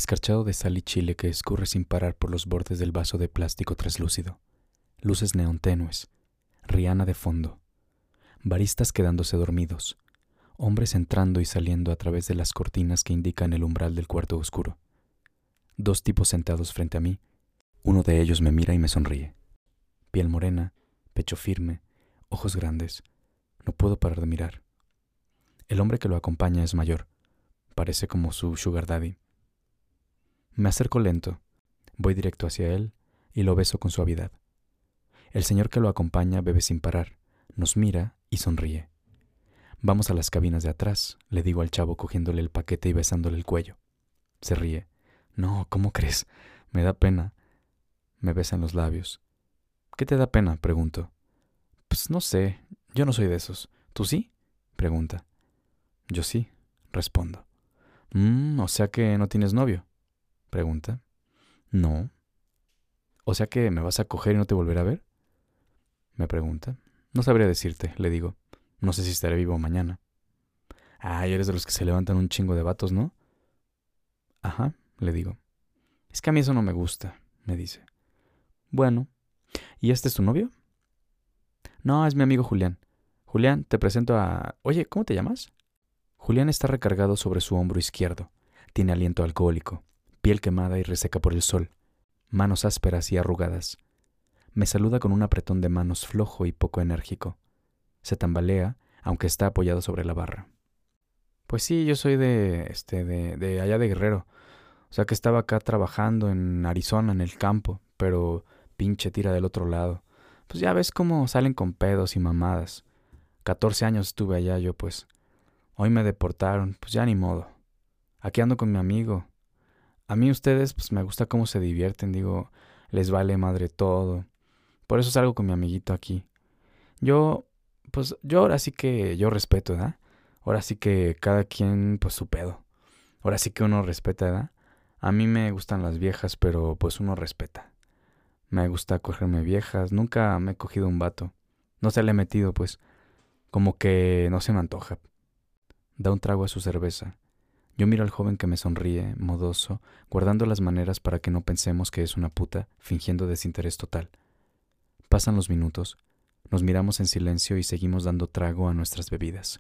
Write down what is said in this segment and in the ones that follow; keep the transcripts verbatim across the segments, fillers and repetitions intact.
escarchado de sal y chile que escurre sin parar por los bordes del vaso de plástico traslúcido, luces neón tenues, Rihanna de fondo, baristas quedándose dormidos, hombres entrando y saliendo a través de las cortinas que indican el umbral del cuarto oscuro. Dos tipos sentados frente a mí. Uno de ellos me mira y me sonríe. Piel morena, pecho firme, ojos grandes. No puedo parar de mirar. El hombre que lo acompaña es mayor. Parece como su sugar daddy. Me acerco lento. Voy directo hacia él y lo beso con suavidad. El señor que lo acompaña bebe sin parar, nos mira y sonríe. Vamos a las cabinas de atrás, le digo al chavo cogiéndole el paquete y besándole el cuello. Se ríe. No, ¿cómo crees? Me da pena. Me besa en los labios. ¿Qué te da pena?, pregunto. Pues no sé, yo no soy de esos. ¿Tú sí?, pregunta. Yo sí, respondo. Mmm, o sea que no tienes novio, pregunta. No. O sea que me vas a coger y no te volveré a ver, me pregunta. No sabría decirte, le digo. No sé si estaré vivo mañana. Ah, eres de los que se levantan un chingo de vatos, ¿no? Ajá, le digo. Es que a mí eso no me gusta, me dice. Bueno, ¿y este es tu novio? No, es mi amigo Julián. Julián, te presento a... Oye, ¿cómo te llamas? Julián está recargado sobre su hombro izquierdo. Tiene aliento alcohólico, piel quemada y reseca por el sol, manos ásperas y arrugadas. Me saluda con un apretón de manos flojo y poco enérgico. Se tambalea, aunque está apoyado sobre la barra. Pues sí, yo soy de, este, de, de allá de Guerrero. O sea que estaba acá trabajando en Arizona, en el campo, pero pinche tira del otro lado. Pues ya ves cómo salen con pedos y mamadas. Catorce años estuve allá yo, pues. Hoy me deportaron, pues ya ni modo. Aquí ando con mi amigo. A mí ustedes, pues me gusta cómo se divierten, digo, les vale madre todo. Por eso salgo con mi amiguito aquí. Yo, pues yo ahora sí que yo respeto, ¿verdad? Ahora sí que cada quien, pues su pedo. Ahora sí que uno respeta, ¿verdad? A mí me gustan las viejas, pero pues uno respeta. Me gusta cogerme viejas, nunca me he cogido un vato. No se le he metido, pues, como que no se me antoja. Da un trago a su cerveza. Yo miro al joven que me sonríe, modoso, guardando las maneras para que no pensemos que es una puta, fingiendo desinterés total. Pasan los minutos, nos miramos en silencio y seguimos dando trago a nuestras bebidas.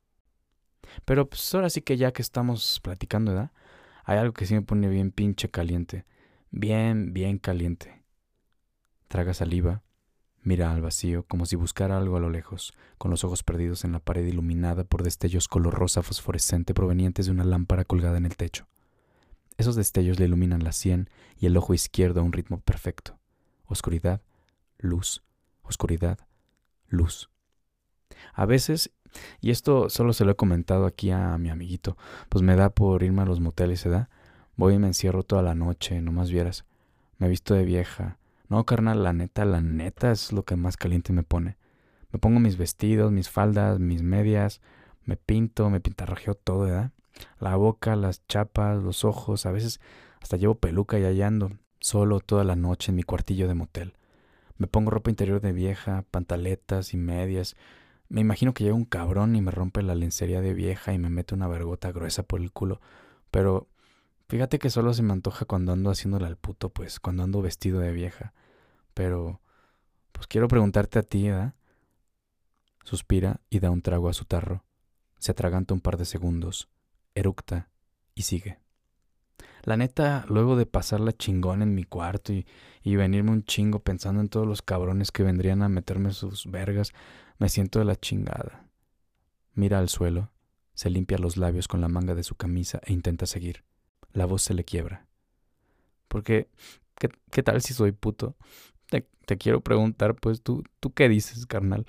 Pero pues ahora sí que ya que estamos platicando, ¿verdad? Hay algo que sí me pone bien pinche caliente. Bien, bien caliente. Traga saliva, mira al vacío como si buscara algo a lo lejos, con los ojos perdidos en la pared iluminada por destellos color rosa fosforescente provenientes de una lámpara colgada en el techo. Esos destellos le iluminan la sien y el ojo izquierdo a un ritmo perfecto. Oscuridad, luz, oscuridad, luz. A veces, y esto solo se lo he comentado aquí a mi amiguito, pues me da por irme a los moteles, ¿se da? Voy y me encierro toda la noche, nomás vieras. Me visto de vieja. No, carnal, la neta, la neta es lo que más caliente me pone. Me pongo mis vestidos, mis faldas, mis medias, me pinto, me pintarrajeo todo, ¿verdad? La boca, las chapas, los ojos, a veces hasta llevo peluca y allá ando, solo toda la noche en mi cuartillo de motel. Me pongo ropa interior de vieja, pantaletas y medias. Me imagino que llega un cabrón y me rompe la lencería de vieja y me mete una vergota gruesa por el culo. Pero fíjate que solo se me antoja cuando ando haciéndole al puto, pues, cuando ando vestido de vieja. Pero, pues quiero preguntarte a ti, ¿verdad? Suspira y da un trago a su tarro. Se atraganta un par de segundos, eructa y sigue. La neta, luego de pasarla chingón en mi cuarto y, y venirme un chingo pensando en todos los cabrones que vendrían a meterme sus vergas, me siento de la chingada. Mira al suelo, se limpia los labios con la manga de su camisa e intenta seguir. La voz se le quiebra. Porque, ¿qué, qué tal si soy puto? Te, te quiero preguntar, pues, ¿tú, ¿tú qué dices, carnal?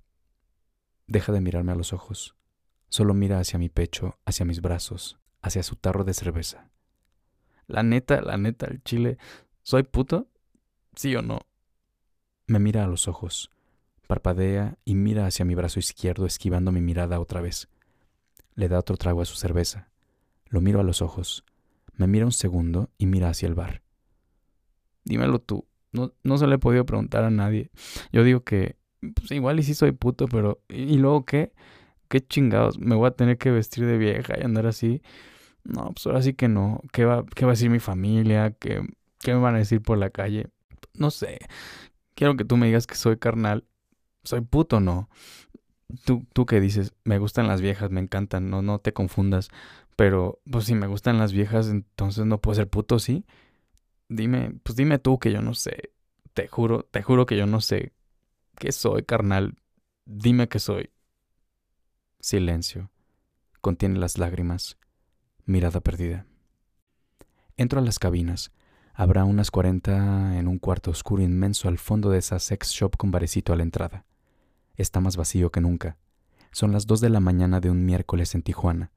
Deja de mirarme a los ojos. Solo mira hacia mi pecho, hacia mis brazos, hacia su tarro de cerveza. La neta, la neta, el chile, ¿soy puto? ¿Sí o no? Me mira a los ojos, parpadea y mira hacia mi brazo izquierdo esquivando mi mirada otra vez. Le da otro trago a su cerveza. Lo miro a los ojos. Me mira un segundo y mira hacia el bar. Dímelo tú. No, no se lo he podido preguntar a nadie. Yo digo que, pues igual y sí soy puto, pero ¿y luego qué? ¿Qué chingados? ¿Me voy a tener que vestir de vieja y andar así? No, pues ahora sí que no. ¿Qué va, qué va a decir mi familia? ¿Qué, qué me van a decir por la calle? No sé. Quiero que tú me digas que soy carnal. ¿Soy puto? No. ¿Tú, tú qué dices? Me gustan las viejas, me encantan. No, no te confundas. Pero, pues si me gustan las viejas, entonces no puedo ser puto, ¿sí? Dime, pues dime tú que yo no sé. Te juro, te juro que yo no sé qué soy, carnal. Dime qué soy. Silencio. Contiene las lágrimas. Mirada perdida. Entro a las cabinas. Habrá unas cuarenta en un cuarto oscuro inmenso al fondo de esa sex shop con barecito a la entrada. Está más vacío que nunca. Son las dos de la mañana de un miércoles en Tijuana.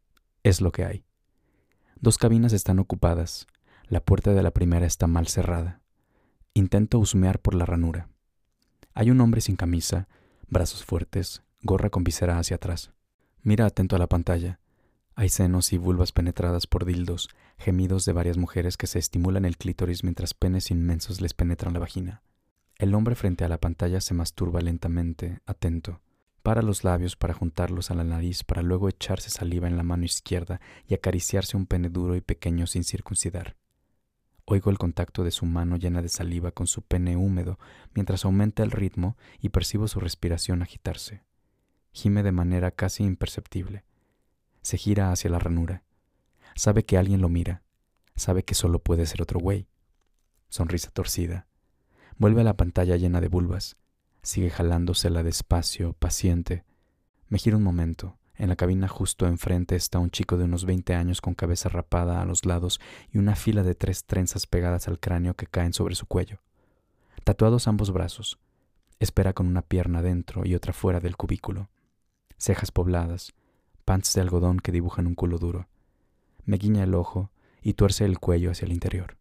Es lo que hay. Dos cabinas están ocupadas. La puerta de la primera está mal cerrada. Intento husmear por la ranura. Hay un hombre sin camisa, brazos fuertes, gorra con visera hacia atrás. Mira atento a la pantalla. Hay senos y vulvas penetradas por dildos, gemidos de varias mujeres que se estimulan el clítoris mientras penes inmensos les penetran la vagina. El hombre frente a la pantalla se masturba lentamente, atento. Para los labios para juntarlos a la nariz para luego echarse saliva en la mano izquierda y acariciarse un pene duro y pequeño sin circuncidar. Oigo el contacto de su mano llena de saliva con su pene húmedo mientras aumenta el ritmo y percibo su respiración agitarse. Gime de manera casi imperceptible. Se gira hacia la ranura. Sabe que alguien lo mira. Sabe que solo puede ser otro güey. Sonrisa torcida. Vuelve a la pantalla llena de vulvas. Sigue jalándosela despacio, paciente. Me giro un momento. En la cabina justo enfrente está un chico de unos veinte años con cabeza rapada a los lados y una fila de tres trenzas pegadas al cráneo que caen sobre su cuello. Tatuados ambos brazos. Espera con una pierna dentro y otra fuera del cubículo. Cejas pobladas. Pants de algodón que dibujan un culo duro. Me guiña el ojo y tuerce el cuello hacia el interior.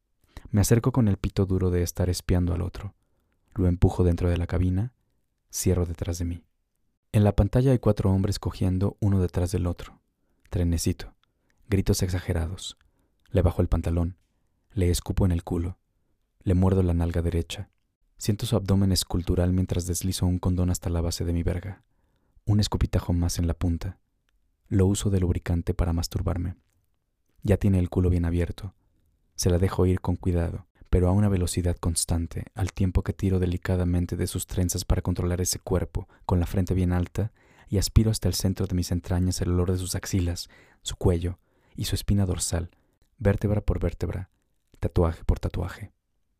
Me acerco con el pito duro de estar espiando al otro. Lo empujo dentro de la cabina. Cierro detrás de mí. En la pantalla hay cuatro hombres cogiendo uno detrás del otro. Trenecito. Gritos exagerados. Le bajo el pantalón. Le escupo en el culo. Le muerdo la nalga derecha. Siento su abdomen escultural mientras deslizo un condón hasta la base de mi verga. Un escupitajo más en la punta. Lo uso de lubricante para masturbarme. Ya tiene el culo bien abierto. Se la dejo ir con cuidado, pero a una velocidad constante, al tiempo que tiro delicadamente de sus trenzas para controlar ese cuerpo, con la frente bien alta, y aspiro hasta el centro de mis entrañas el olor de sus axilas, su cuello y su espina dorsal, vértebra por vértebra, tatuaje por tatuaje.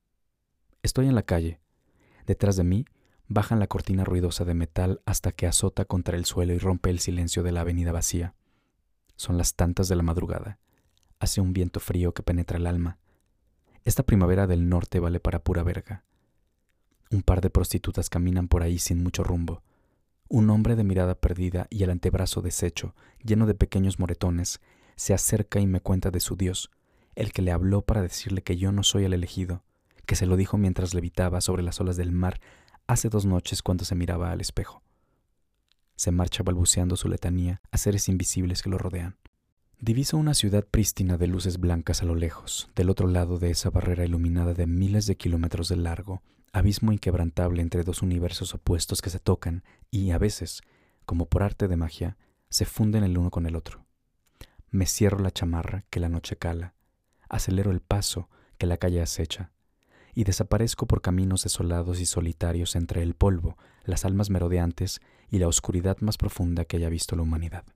Estoy en la calle. Detrás de mí, bajan la cortina ruidosa de metal hasta que azota contra el suelo y rompe el silencio de la avenida vacía. Son las tantas de la madrugada. Hace un viento frío que penetra el alma. Esta primavera del norte vale para pura verga. Un par de prostitutas caminan por ahí sin mucho rumbo. Un hombre de mirada perdida y el antebrazo deshecho, lleno de pequeños moretones, se acerca y me cuenta de su Dios, el que le habló para decirle que yo no soy el elegido, que se lo dijo mientras levitaba sobre las olas del mar hace dos noches cuando se miraba al espejo. Se marcha balbuceando su letanía a seres invisibles que lo rodean. Diviso una ciudad prístina de luces blancas a lo lejos, del otro lado de esa barrera iluminada de miles de kilómetros de largo, abismo inquebrantable entre dos universos opuestos que se tocan y, a veces, como por arte de magia, se funden el uno con el otro. Me cierro la chamarra que la noche cala, acelero el paso que la calle acecha, y desaparezco por caminos desolados y solitarios entre el polvo, las almas merodeantes y la oscuridad más profunda que haya visto la humanidad.